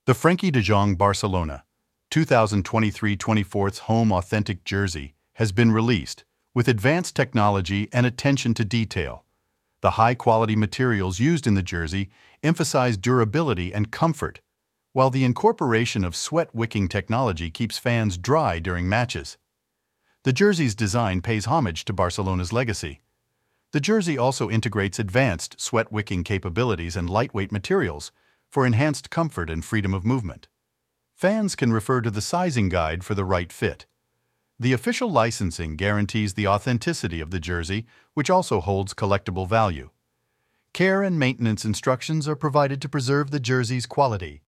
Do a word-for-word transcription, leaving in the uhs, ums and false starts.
The Frenkie de Jong Barcelona twenty twenty-three twenty-fourth Home Authentic Jersey has been released with advanced technology and attention to detail. The high-quality materials used in the jersey emphasize durability and comfort, while the incorporation of sweat-wicking technology keeps fans dry during matches. The jersey's design pays homage to Barcelona's legacy. The jersey also integrates advanced sweat-wicking capabilities and lightweight materials for enhanced comfort and freedom of movement. Fans can refer to the sizing guide for the right fit. The official licensing guarantees the authenticity of the jersey, which also holds collectible value. Care and maintenance instructions are provided to preserve the jersey's quality.